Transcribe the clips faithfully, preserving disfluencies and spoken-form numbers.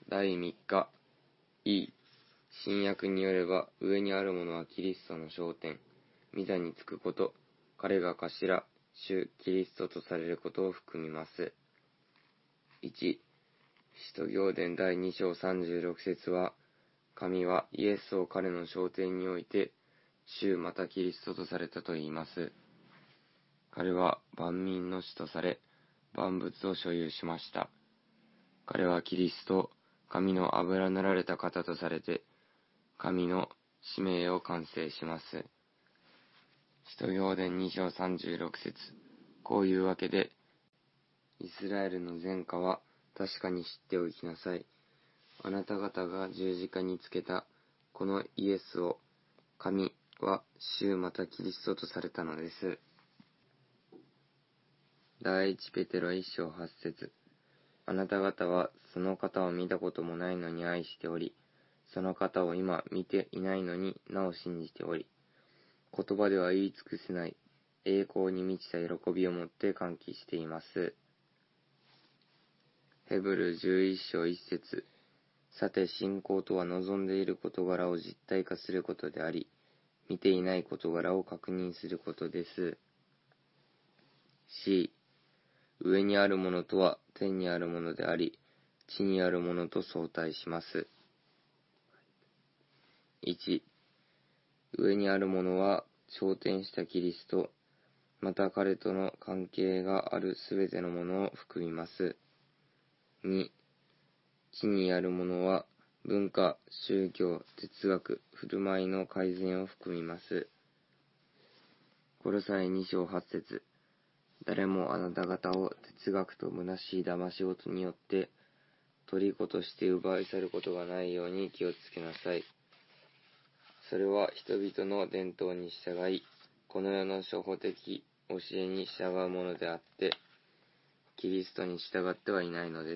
だいみっか、E、新約によれば、上にあるものはキリストの焦点、御座につくこと、彼が頭、主キリストとされることを含みます。いち、使徒行伝だいに章さんじゅうろく節は、神はイエスを彼の焦点において、主またキリストとされたと言います。彼は万民の主とされ、万物を所有しました。彼はキリスト、神の油塗られた方とされて、神の使命を完成します。使徒行伝に章さんじゅうろく節、こういうわけで、イスラエルの前科は確かに知っておきなさい。あなた方が十字架につけたこのイエスを、神は主またキリストとされたのです。第一ペテロ一章八節、あなた方はその方を見たこともないのに愛しており、その方を今見ていないのになお信じており、言葉では言い尽くせない栄光に満ちた喜びをもって歓喜しています。ヘブル十一章一節、さて信仰とは望んでいる事柄を実体化することであり、見ていない事柄を確認することです。C、上にあるものとは天にあるものであり、地にあるものと相対します。いち、上にあるものは昇天したキリスト、また彼との関係があるすべてのものを含みます。に、地にあるものは文化、宗教、哲学、振る舞いの改善を含みます。コロサイに章はち節、誰もあなた方を哲学と虚しい騙し事によって虜として奪い去ることがないように気をつけなさい。それは人々の伝統に従い、この世の初歩的教えに従うものであって、キリストに従ってはいないのです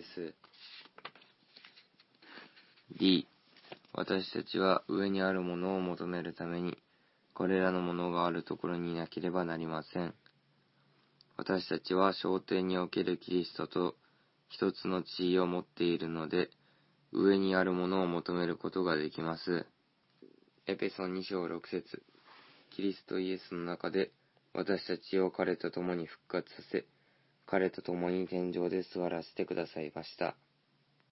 。D、私たちは上にあるものを求めるために、これらのものがあるところにいなければなりません。私たちは昇天におけるキリストと一つの地位を持っているので、上にあるものを求めることができます。エペソに章ろく節、キリストイエスの中で私たちを彼と共に復活させ、彼と共に天上で座らせてくださいました。